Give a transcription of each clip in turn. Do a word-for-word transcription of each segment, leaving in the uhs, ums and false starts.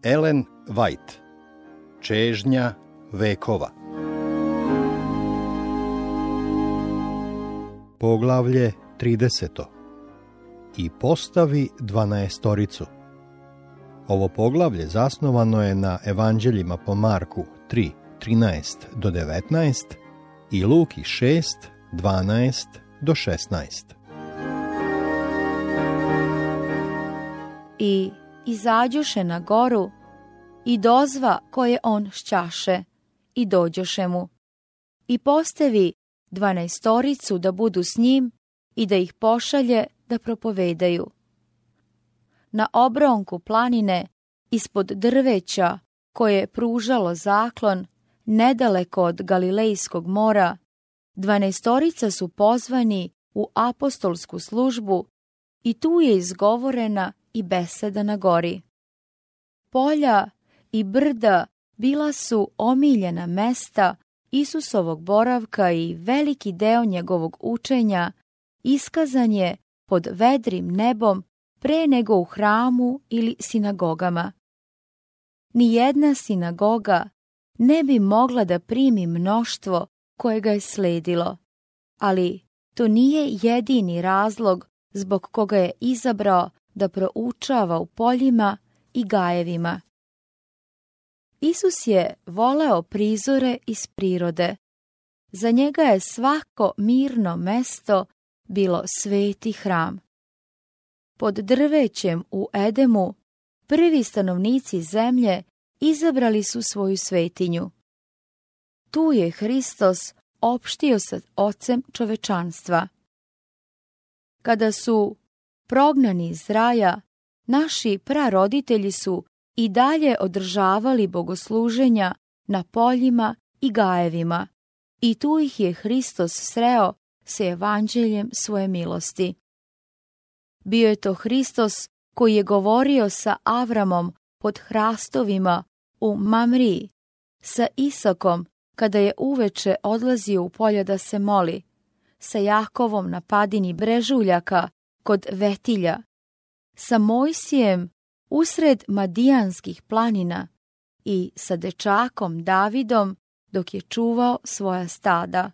Ellen White, Čežnja vekova. Poglavlje trideseto. I postavi dvanaestoricu. Ovo poglavlje zasnovano je na evanđeljima po Marku tri, trinaest do devetnaest i Luki šest, dvanaest do šesnaest. I izađoše na goru i dozva koje on šćaše i dođoše mu i postavi dvanaestoricu da budu s njim i da ih pošalje da propovedaju. Na obronku planine, ispod drveća koje je pružalo zaklon, nedaleko od Galilejskog mora, dvanaestorica su pozvani u apostolsku službu i tu je izgovorena i beseda na gori. Polja i brda bila su omiljena mesta Isusovog boravka i veliki deo njegovog učenja iskazan je pod vedrim nebom pre nego u hramu ili sinagogama. Nijedna sinagoga ne bi mogla da primi mnoštvo koje ga je sledilo, ali to nije jedini razlog zbog koga je izabrao da proučava u poljima i gajevima. Isus je voleo prizore iz prirode. Za njega je svako mirno mesto bilo sveti hram. Pod drvećem u Edemu prvi stanovnici zemlje izabrali su svoju svetinju. Tu je Hristos opštio sa ocem čovečanstva. Kada su prognani iz raja, naši praroditelji su i dalje održavali bogosluženja na poljima i gajevima, i tu ih je Hristos sreo sa evanđeljem svoje milosti. Bio je to Hristos koji je govorio sa Avramom pod hrastovima u Mamriji, sa Isakom kada je uveče odlazio u polja da se moli, sa Jakovom na padini brežuljaka kod Vetilja, sa Mojsijem usred Madijanskih planina i sa dečakom Davidom dok je čuvao svoja stada.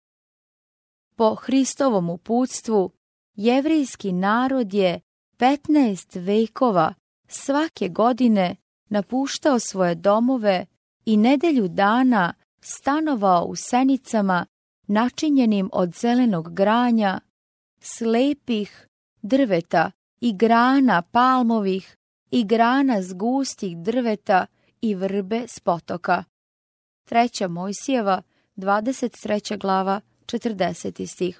Po Hristovom uputstvu, jevrejski narod je petnaest vekova svake godine napuštao svoje domove i nedelju dana stanovao u senicama načinjenim od zelenog granja, slepih drveta i grana palmovih i grana s gustih drveta i vrbe s potoka. Treća Mojsijeva, dvadeset treća glava, četrdeseti stih.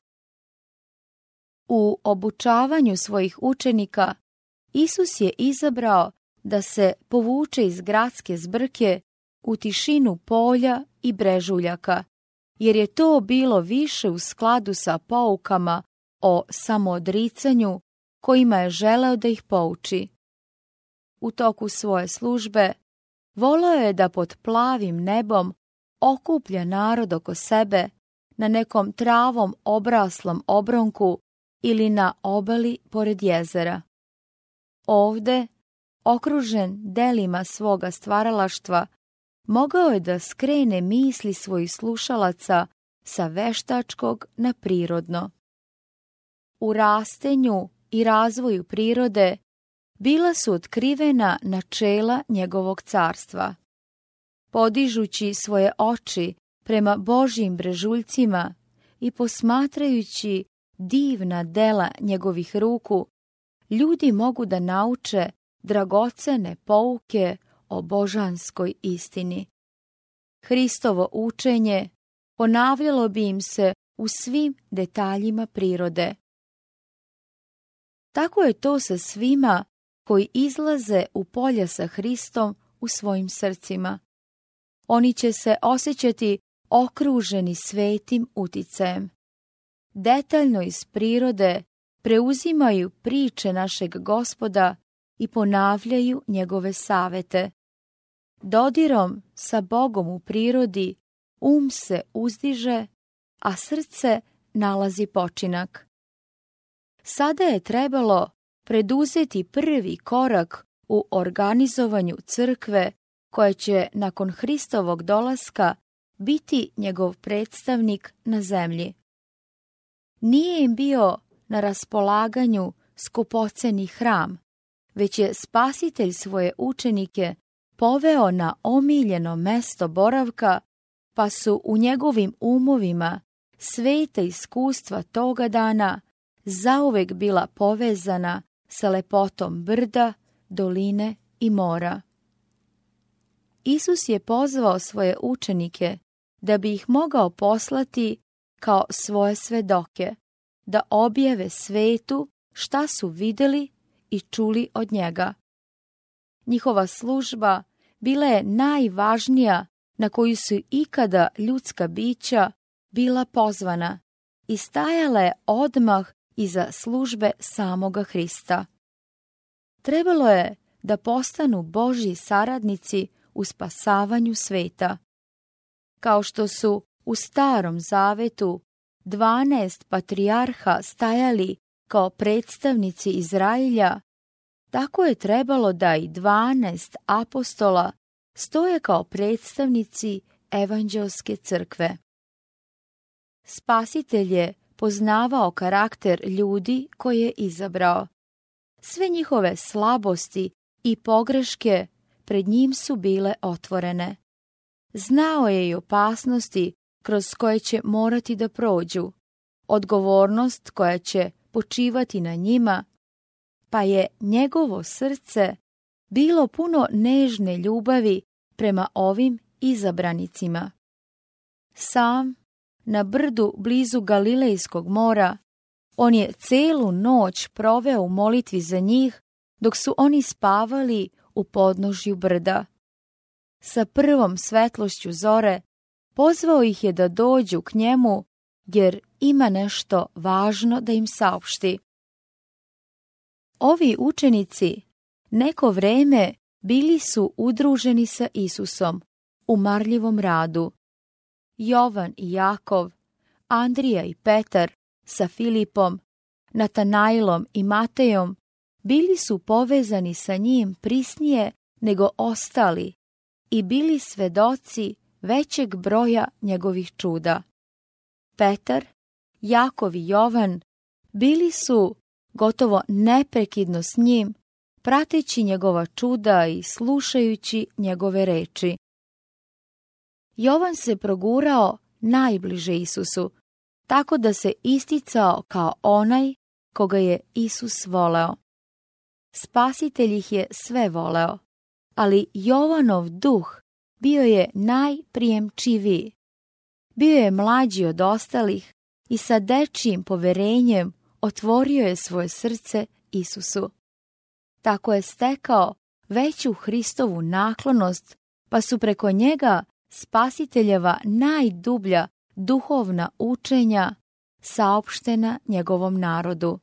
U obučavanju svojih učenika Isus je izabrao da se povuče iz gradske zbrke u tišinu polja i brežuljaka, jer je to bilo više u skladu sa poukama o samoodricanju kojima je želeo da ih pouči. U toku svoje službe voleo je da pod plavim nebom okuplja narod oko sebe na nekom travom obraslom obronku ili na obali pored jezera. Ovde, okružen delima svoga stvaralaštva, mogao je da skrene misli svojih slušalaca sa veštačkog na prirodno. U rastenju i razvoju prirode bila su otkrivena načela njegovog carstva. Podižući svoje oči prema Božjim brežuljcima i posmatrajući divna dela njegovih ruku, ljudi mogu da nauče dragocene pouke o božanskoj istini. Hristovo učenje ponavljalo bi im se u svim detaljima prirode. Tako je to sa svima koji izlaze u polja sa Hristom u svojim srcima. Oni će se osjećati okruženi svetim uticajem. Detaljno iz prirode preuzimaju priče našeg Gospoda i ponavljaju njegove savete. Dodirom sa Bogom u prirodi um se uzdiže, a srce nalazi počinak. Sada je trebalo preduzeti prvi korak u organizovanju crkve koja će nakon Hristovog dolaska biti njegov predstavnik na zemlji. Nije im bio na raspolaganju skupoceni hram, već je Spasitelj svoje učenike poveo na omiljeno mesto boravka, pa su u njegovim umovima sveta iskustva toga dana zauvek bila povezana sa lepotom brda, doline i mora. Isus je pozvao svoje učenike da bi ih mogao poslati kao svoje svedoke, da objave svetu šta su vidjeli i čuli od njega. Njihova služba bila je najvažnija na koju su ikada ljudska bića bila pozvana i stajala je odmah iza službe samoga Hrista. Trebalo je da postanu Božji saradnici u spasavanju sveta. Kao što su u Starom Zavetu dvanaest patrijarha stajali kao predstavnici Izrailja, tako je trebalo da i dvanaest apostola stoje kao predstavnici evanđelske crkve. Spasitelj je poznavao karakter ljudi koje je izabrao. Sve njihove slabosti i pogreške pred njim su bile otvorene. Znao je i opasnosti kroz koje će morati da prođu, odgovornost koja će počivati na njima, pa je njegovo srce bilo puno nežne ljubavi prema ovim izabranicima. Sam, na brdu blizu Galilejskog mora, on je celu noć proveo u molitvi za njih, dok su oni spavali u podnožju brda. Sa prvom svetlošću zore pozvao ih je da dođu k njemu, jer ima nešto važno da im saopšti. Ovi učenici neko vreme bili su udruženi sa Isusom u marljivom radu. Jovan i Jakov, Andrija i Petar sa Filipom, Natanailom i Matejom bili su povezani sa njim prisnije nego ostali i bili svedoci većeg broja njegovih čuda. Petar, Jakov i Jovan bili su gotovo neprekidno s njim, prateći njegova čuda i slušajući njegove reči. Jovan se progurao najbliže Isusu, tako da se isticao kao onaj koga je Isus voleo. Spasitelj ih je sve voleo, ali Jovanov duh bio je najprijemčiviji. Bio je mlađi od ostalih i sa dečijim poverenjem otvorio je svoje srce Isusu. Tako je stekao veću Hristovu naklonost, pa su preko njega Spasiteljeva najdublja duhovna učenja saopštena njegovom narodu.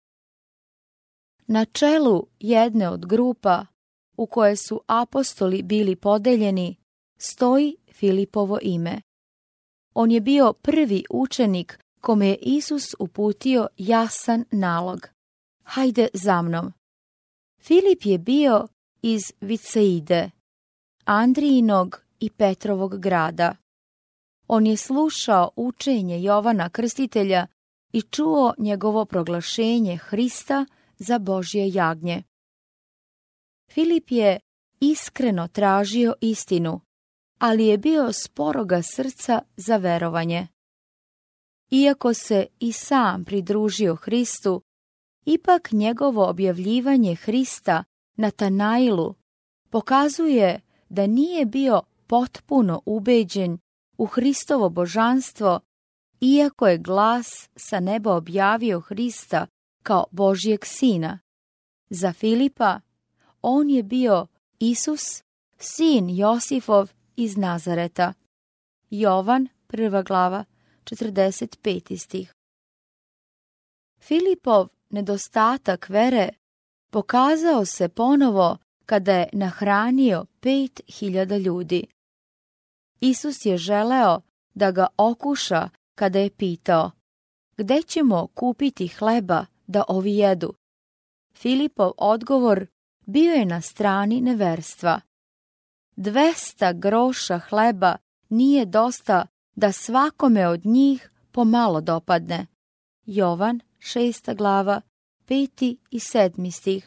Na čelu jedne od grupa u koje su apostoli bili podeljeni stoji Filipovo ime. On je bio prvi učenik kome je Isus uputio jasan nalog. Hajde za mnom. Filip je bio iz Viceide, Andrijinog i Petrovog grada. On je slušao učenje Jovana Krstitelja i čuo njegovo proglašenje Hrista za Božje jagnje. Filip je iskreno tražio istinu, ali je bio sporoga srca za verovanje. Iako se i sam pridružio Hristu, ipak njegovo objavljivanje Hrista Natanailu pokazuje da nije bio potpuno ubeđen u Hristovo božanstvo, iako je glas sa neba objavio Hrista kao Božjeg sina. Za Filipa on je bio Isus, sin Josifov iz Nazareta. Jovan, prva glava, četrdeset peti stih. Filipov nedostatak vere pokazao se ponovo kada je nahranio pet hiljada ljudi. Isus je želeo da ga okuša kada je pitao: gde ćemo kupiti hleba da ovi jedu? Filipov odgovor bio je na strani neverstva. Dvesta groša hleba nije dosta da svakome od njih pomalo dopadne. Jovan, šesta glava, peti i sedmi stih.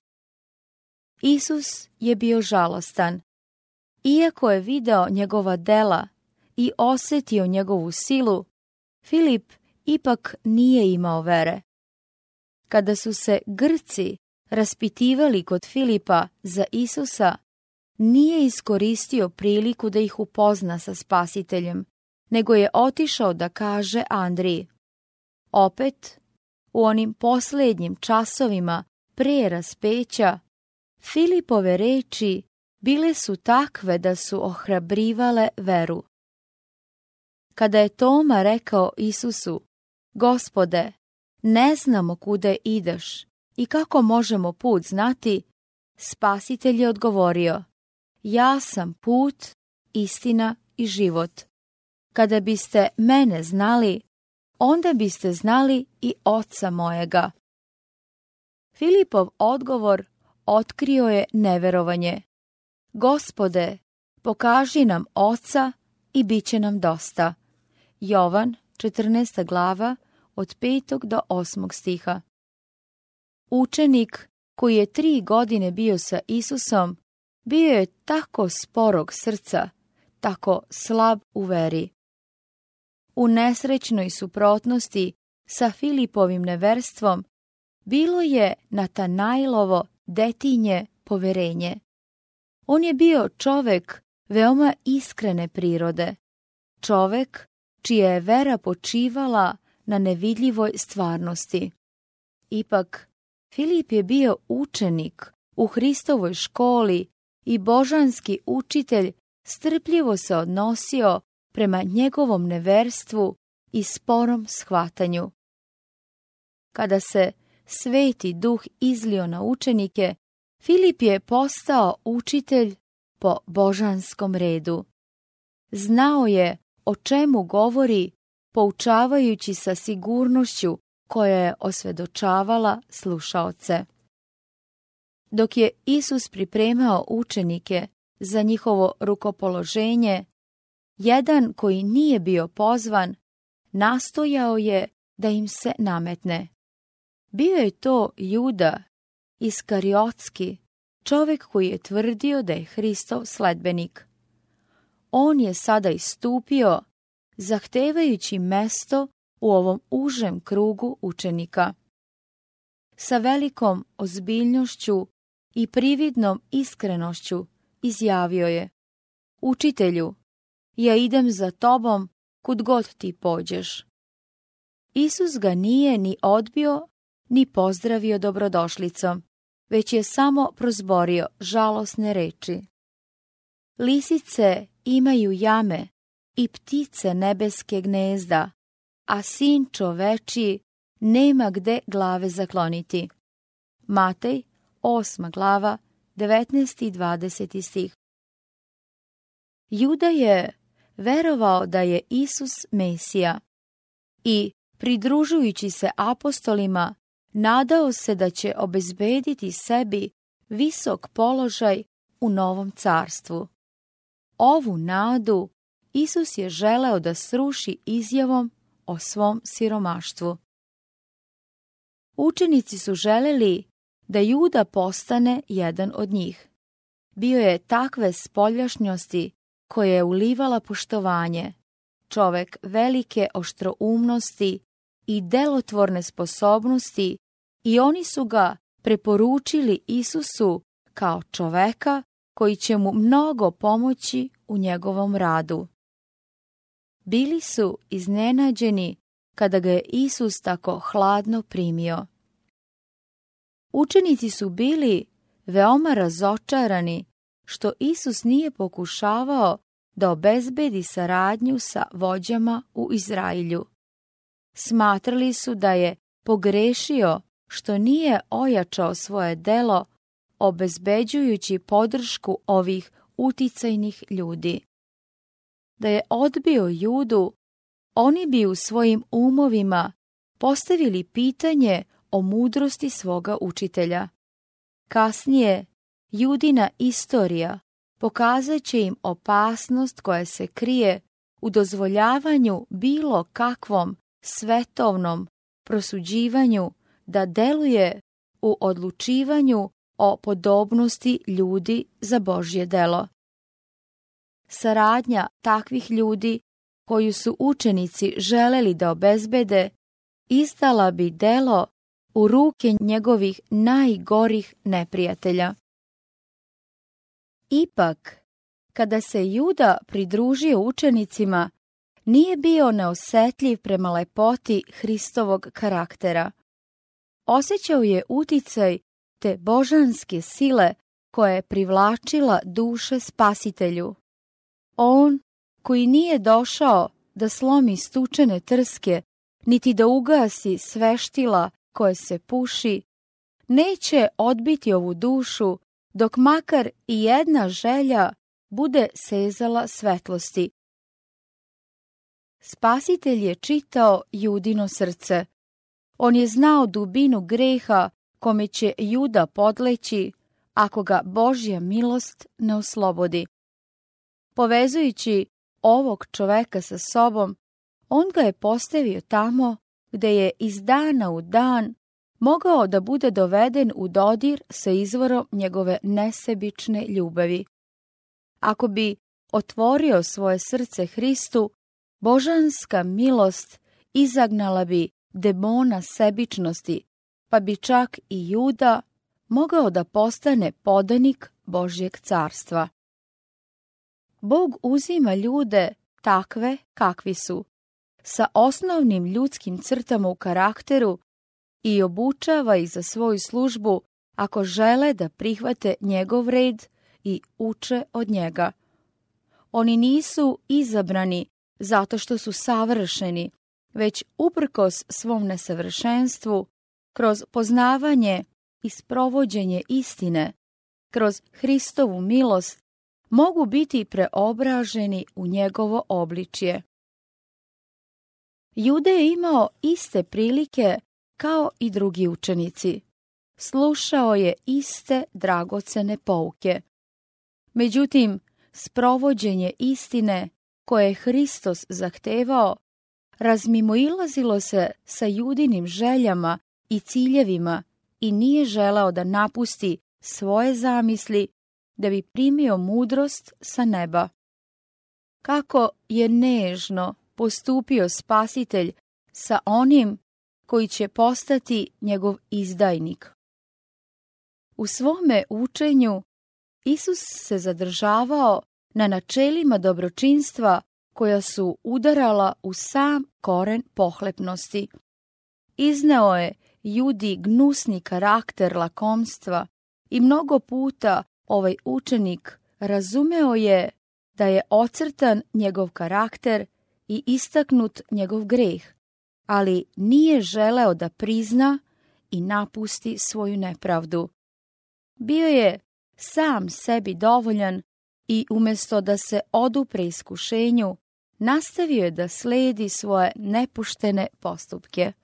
Isus je bio žalostan. Iako je video njegova dela i osjetio njegovu silu, Filip ipak nije imao vere. Kada su se Grci raspitivali kod Filipa za Isusa, nije iskoristio priliku da ih upozna sa Spasiteljem, nego je otišao da kaže Andriji. Opet, u onim posljednjim časovima pre raspeća, Filipove reči bile su takve da su ohrabrivale veru. Kada je Toma rekao Isusu, Gospode, ne znamo kuda ideš i kako možemo put znati, Spasitelj je odgovorio, ja sam put, istina i život. Kada biste mene znali, onda biste znali i Oca mojega. Filipov odgovor otkrio je neverovanje. Gospode, pokaži nam Oca i bit će nam dosta. Jovan, četrnaesta glava, od petog do osmog stiha. Učenik koji je tri godine bio sa Isusom, bio je tako sporog srca, tako slab u veri. U nesrećnoj suprotnosti sa Filipovim neverstvom bilo je Natanailovo detinje poverenje. On je bio čovek veoma iskrene prirode, čovek čija je vera počivala na nevidljivoj stvarnosti. Ipak, Filip je bio učenik u Hristovoj školi i božanski učitelj strpljivo se odnosio prema njegovom neverstvu i sporom shvatanju. Kada se Sveti Duh izlio na učenike, Filip je postao učitelj po božanskom redu. Znao je o čemu govori, poučavajući sa sigurnošću koja je osvedočavala slušaoce. Dok je Isus pripremao učenike za njihovo rukopoloženje, jedan koji nije bio pozvan, nastojao je da im se nametne. Bio je to Juda Iskariotski, čovjek koji je tvrdio da je Hristov sledbenik. On je sada istupio, zahtevajući mesto u ovom užem krugu učenika. Sa velikom ozbiljnošću i prividnom iskrenošću izjavio je: Učitelju, ja idem za tobom kud god ti pođeš. Isus ga nije ni odbio, ni pozdravio dobrodošlicom, već je samo prozborio žalosne reči. Lisice imaju jame i ptice nebeske gnezda, a sin čovečiji nema gde glave zakloniti. Matej, osma glava, devetnaesti i dvadeseti stih. Juda je verovao da je Isus Mesija i, pridružujući se apostolima, nadao se da će obezbediti sebi visok položaj u novom carstvu. Ovu nadu Isus je želeo da sruši izjavom o svom siromaštvu. Učenici su želeli da Juda postane jedan od njih. Bio je takve spoljašnjosti koja je ulivala poštovanje, čovek velike oštroumnosti i delotvorne sposobnosti, i oni su ga preporučili Isusu kao čoveka koji će mu mnogo pomoći u njegovom radu. Bili su iznenađeni kada ga je Isus tako hladno primio. Učenici su bili veoma razočarani što Isus nije pokušavao da obezbedi saradnju sa vođama u Izrailju. Smatrali su da je pogrešio što nije ojačao svoje delo obezbeđujući podršku ovih uticajnih ljudi. Da je odbio Judu, oni bi u svojim umovima postavili pitanje o mudrosti svoga učitelja. Kasnije Judina istorija pokazat će im opasnost koja se krije u dozvoljavanju bilo kakvom svetovnom prosuđivanju da deluje u odlučivanju o podobnosti ljudi za Božje delo. Saradnja takvih ljudi koju su učenici želeli da obezbede izdala bi delo u ruke njegovih najgorih neprijatelja. Ipak, kada se Juda pridružio učenicima, nije bio neosetljiv prema lepoti Hristovog karaktera. Osjećao je uticaj te božanske sile koja je privlačila duše Spasitelju. On, koji nije došao da slomi stučene trske, niti da ugasi sveštila koje se puši, neće odbiti ovu dušu dok makar i jedna želja bude sezala svetlosti. Spasitelj je čitao Judino srce. On je znao dubinu greha kome će Juda podleći ako ga Božja milost ne oslobodi. Povezujući ovog čoveka sa sobom, on ga je postavio tamo gde je iz dana u dan mogao da bude doveden u dodir sa izvorom njegove nesebične ljubavi. Ako bi otvorio svoje srce Hristu, božanska milost izagnala bi demona sebičnosti, pa bi čak i Juda mogao da postane podanik Božjeg carstva. Bog uzima ljude takve kakvi su, sa osnovnim ljudskim crtama u karakteru i obučava ih za svoju službu ako žele da prihvate njegov red i uče od njega. Oni nisu izabrani zato što su savršeni, već uprkos svom nesavršenstvu, kroz poznavanje i sprovođenje istine, kroz Hristovu milost, mogu biti preobraženi u njegovo obličje. Juda je imao iste prilike kao i drugi učenici. Slušao je iste dragocene pouke. Međutim, sprovođenje istine koje je Hristos zahtevao razmimoilazilo se sa Judinim željama i ciljevima i nije želeo da napusti svoje zamisli da bi primio mudrost sa neba. Kako je nežno postupio Spasitelj sa onim koji će postati njegov izdajnik. U svome učenju Isus se zadržavao na načelima dobročinstva koja su udarala u sam koren pohlepnosti. Izneo je Judi gnusni karakter lakomstva i mnogo puta ovaj učenik razumeo je da je ocrtan njegov karakter i istaknut njegov greh, ali nije želeo da prizna i napusti svoju nepravdu. Bio je sam sebi dovoljan i umjesto da se odupre iskušenju, nastavio je da sledi svoje nepuštene postupke.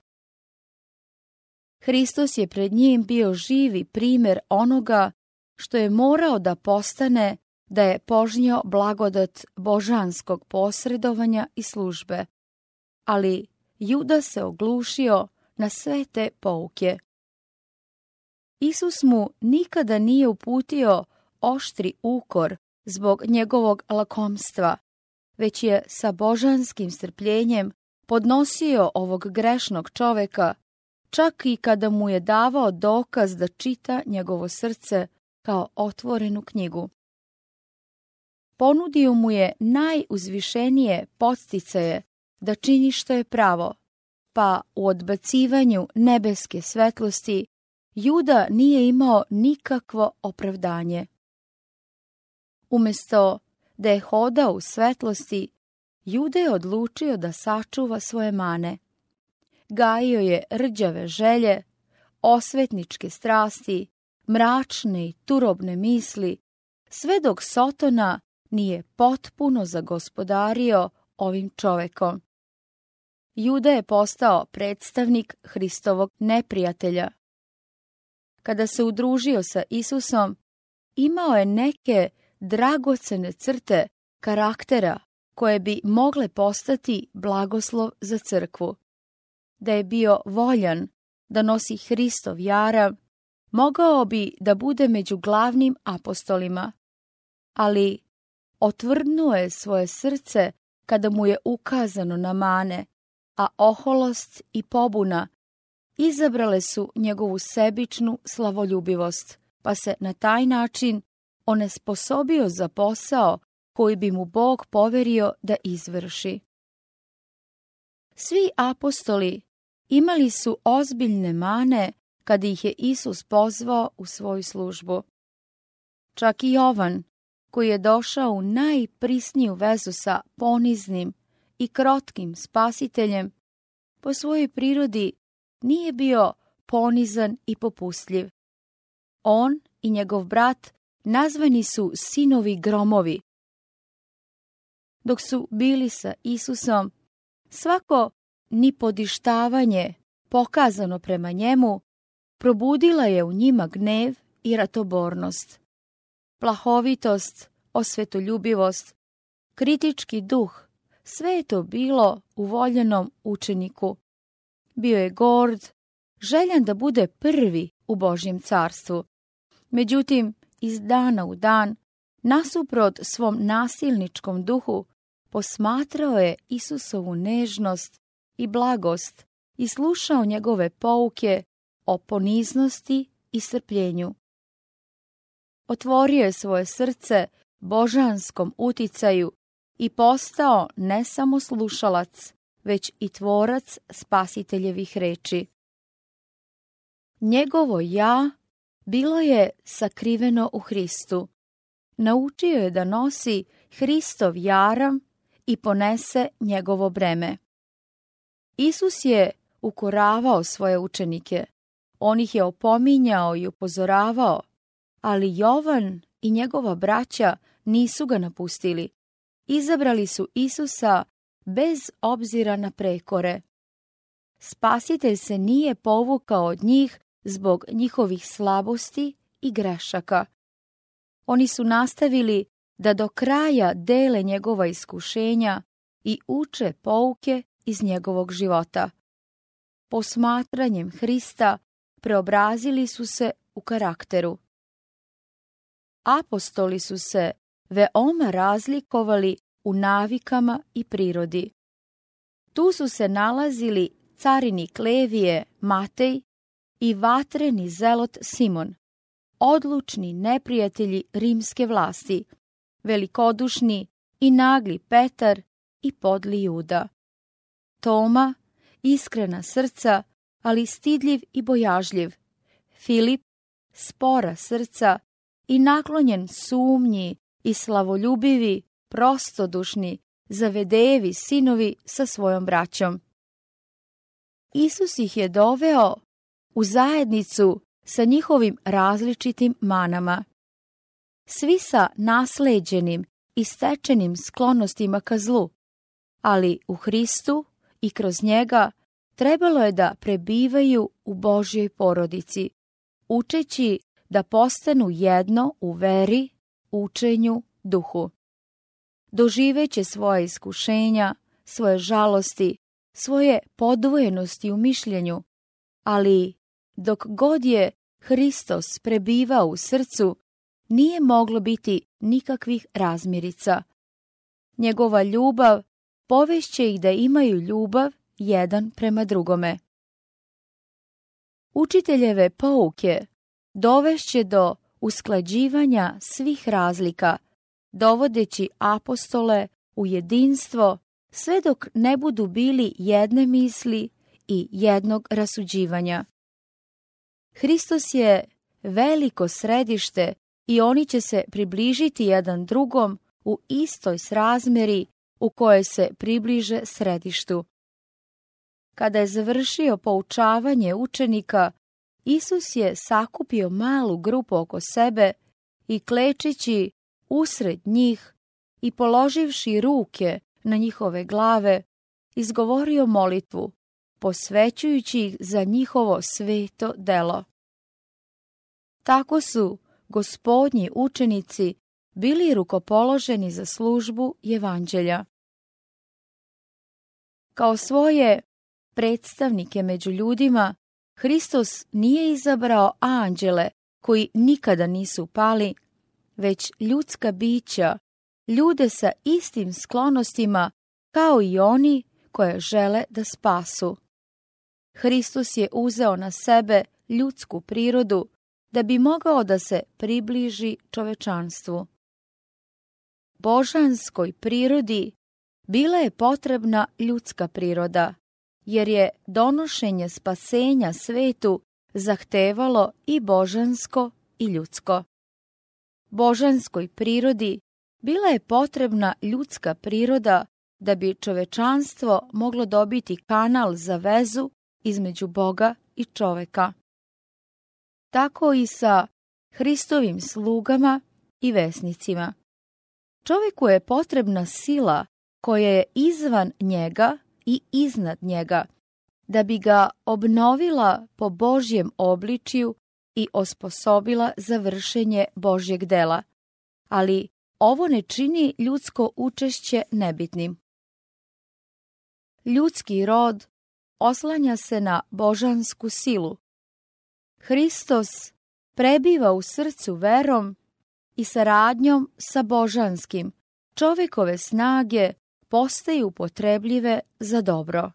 Hristos je pred njim bio živi primjer onoga što je morao da postane da je požnio blagodat božanskog posredovanja i službe. Ali Juda se oglušio na sve te pouke. Isus mu nikada nije uputio oštri ukor zbog njegovog lakomstva, već je sa božanskim strpljenjem podnosio ovog grešnog čoveka, čak i kada mu je davao dokaz da čita njegovo srce kao otvorenu knjigu. Ponudio mu je najuzvišenije podsticaje da čini što je pravo, pa u odbacivanju nebeske svetlosti Juda nije imao nikakvo opravdanje. Umjesto da je hodao u svetlosti, Juda je odlučio da sačuva svoje mane. Gajio je rđave želje, osvetničke strasti, mračne i turobne misli, sve dok Sotona nije potpuno zagospodario ovim čovekom. Juda je postao predstavnik Hristovog neprijatelja. Kada se udružio sa Isusom, imao je neke dragocene crte karaktera koje bi mogle postati blagoslov za crkvu. Da je bio voljan da nosi Hristov jaram, mogao bi da bude među glavnim apostolima, ali otvrdnuo je svoje srce kada mu je ukazano na mane, a oholost i pobuna izabrale su njegovu sebičnu slavoljubivost, pa se na taj način onesposobio za posao koji bi mu Bog poverio da izvrši. Svi apostoli imali su ozbiljne mane kada ih je Isus pozvao u svoju službu. Čak i Jovan, koji je došao u najprisniju vezu sa poniznim i krotkim spasiteljem, po svojoj prirodi nije bio ponizan i popustljiv. On i njegov brat nazvani su sinovi gromovi. Dok su bili sa Isusom, svako nipodištavanje pokazano prema njemu probudila je u njima gnev i ratobornost. Plahovitost, osvetoljubivost, kritički duh, sve je to bilo u voljenom učeniku. Bio je gord, željan da bude prvi u Božjem carstvu. Međutim, iz dana u dan, nasuprot svom nasilničkom duhu, posmatrao je Isusovu nežnost i blagost i slušao njegove pouke o poniznosti i strpljenju. Otvorio je svoje srce božanskom uticaju i postao ne samo slušalac, već i tvorac spasiteljevih reči. Njegovo ja bilo je sakriveno u Hristu. Naučio je da nosi Hristov jaram i ponese njegovo breme. Isus je ukoravao svoje učenike. On ih je opominjao i upozoravao, ali Jovan i njegova braća nisu ga napustili. Izabrali su Isusa bez obzira na prekore. Spasitelj se nije povukao od njih zbog njihovih slabosti i grešaka. Oni su nastavili da do kraja dele njegova iskušenja i uče pouke iz njegovog života. Posmatranjem Hrista preobrazili su se u karakteru. Apostoli su se veoma razlikovali u navikama i prirodi. Tu su se nalazili carinik Levije Matej i vatreni zelot Simon, odlučni neprijatelji rimske vlasti, velikodušni i nagli Petar i podli Juda. Toma, iskrena srca, ali stidljiv i bojažljiv. Filip, spora srca i naklonjen sumnji i slavoljubivi, prostodušni, Zavedejevi sinovi sa svojom braćom. Isus ih je doveo u zajednicu sa njihovim različitim manama. Svi sa nasleđenim i stečenim sklonostima ka zlu, ali u Hristu i kroz njega trebalo je da prebivaju u Božjoj porodici, učeći da postanu jedno u veri, učenju, duhu. Doživeće svoje iskušenja, svoje žalosti, svoje podvojenosti u mišljenju, ali dok god je Hristos prebivao u srcu, nije moglo biti nikakvih razmirica. Njegova ljubav povešće ih da imaju ljubav jedan prema drugome. Učiteljeve pouke dovešće do usklađivanja svih razlika, dovodeći apostole u jedinstvo sve dok ne budu bili jedne misli i jednog rasuđivanja. Hristos je veliko središte i oni će se približiti jedan drugom u istoj srazmeri u kojoj se približe središtu. Kada je završio poučavanje učenika, Isus je sakupio malu grupu oko sebe i klečeći usred njih i položivši ruke na njihove glave, izgovorio molitvu, posvećujući ih za njihovo sveto delo. Tako su Gospodnji učenici bili rukopoloženi za službu evanđelja. Kao svoje predstavnike među ljudima, Hristos nije izabrao anđele koji nikada nisu pali, već ljudska bića, ljude sa istim sklonostima kao i oni koje žele da spasu. Hristos je uzeo na sebe ljudsku prirodu da bi mogao da se približi čovečanstvu. Božanskoj prirodi bila je potrebna ljudska priroda, jer je donošenje spasenja svetu zahtevalo i božansko i ljudsko. Božanskoj prirodi bila je potrebna ljudska priroda da bi čovečanstvo moglo dobiti kanal za vezu između Boga i čoveka. Tako i sa Hristovim slugama i vesnicima. Čoveku je potrebna sila koja je izvan njega i iznad njega, da bi ga obnovila po Božjem obličju i osposobila za vršenje Božjeg dela. Ali ovo ne čini ljudsko učešće nebitnim. Ljudski rod oslanja se na božansku silu. Hristos prebiva u srcu verom i saradnjom sa božanskim. Čovekove snage postaju upotrebljive za dobro.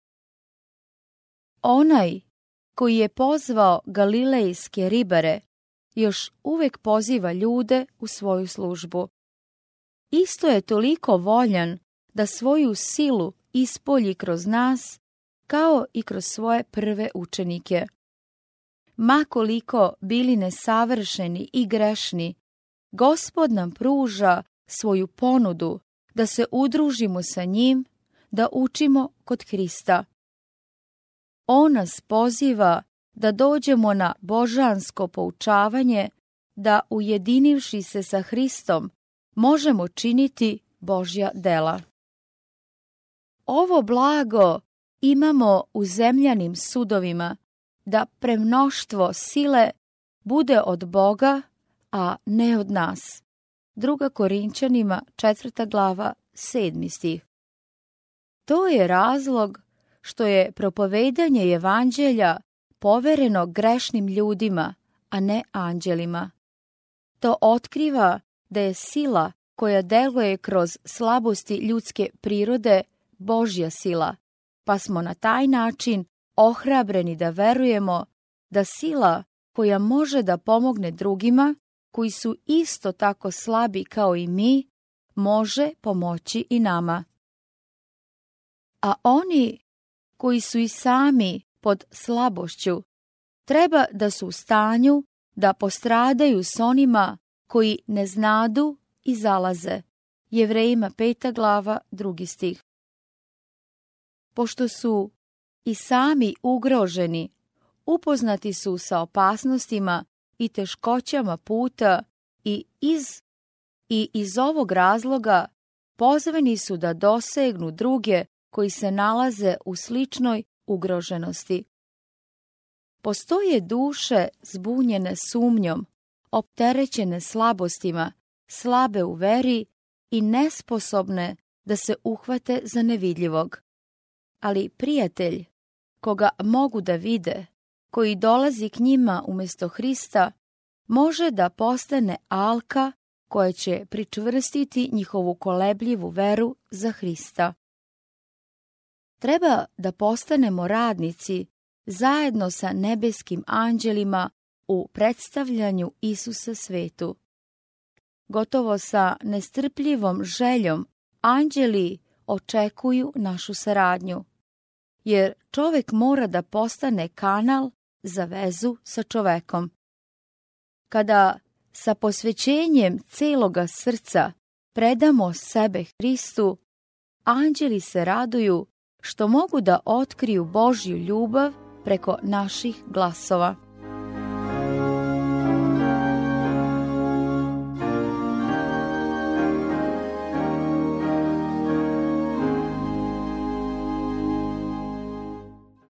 Onaj koji je pozvao galilejske ribare još uvek poziva ljude u svoju službu. Isto je toliko voljan da svoju silu ispolji kroz nas kao i kroz svoje prve učenike. Ma koliko bili nesavršeni i grešni, Gospod nam pruža svoju ponudu da se udružimo sa njim, da učimo kod Hrista. On nas poziva da dođemo na božansko poučavanje, da ujedinivši se sa Hristom možemo činiti Božja dela. Ovo blago imamo u zemljanim sudovima, da premnoštvo sile bude od Boga, a ne od nas. Druga Korinćanima, četvrta glava, sedmi stih. To je razlog što je propovedanje evanđelja povereno grešnim ljudima, a ne anđelima. To otkriva da je sila koja deluje kroz slabosti ljudske prirode Božja sila, pa smo na taj način ohrabreni da verujemo da sila koja može da pomogne drugima, koji su isto tako slabi kao i mi, može pomoći i nama. A oni koji su i sami pod slabošću, treba da su u stanju da postradaju s onima koji ne znadu i zalaze. Jevrejima peta glava, drugi stih. Pošto su i sami ugroženi, upoznati su sa opasnostima i teškoćama puta i iz, i iz ovog razloga pozvani su da dosegnu druge koji se nalaze u sličnoj ugroženosti. Postoje duše zbunjene sumnjom, opterećene slabostima, slabe u veri i nesposobne da se uhvate za nevidljivog. Ali prijatelj, koga mogu da vide, koji dolazi k njima umjesto Hrista, može da postane alka koja će pričvrstiti njihovu kolebljivu veru za Hrista. Treba da postanemo radnici zajedno sa nebeskim anđelima u predstavljanju Isusa svetu. Gotovo sa nestrpljivom željom anđeli očekuju našu saradnju, jer čovek mora da postane kanal za vezu sa čovekom. Kada sa posvećenjem celoga srca predamo sebe Hristu, anđeli se raduju što mogu da otkriju Božju ljubav preko naših glasova.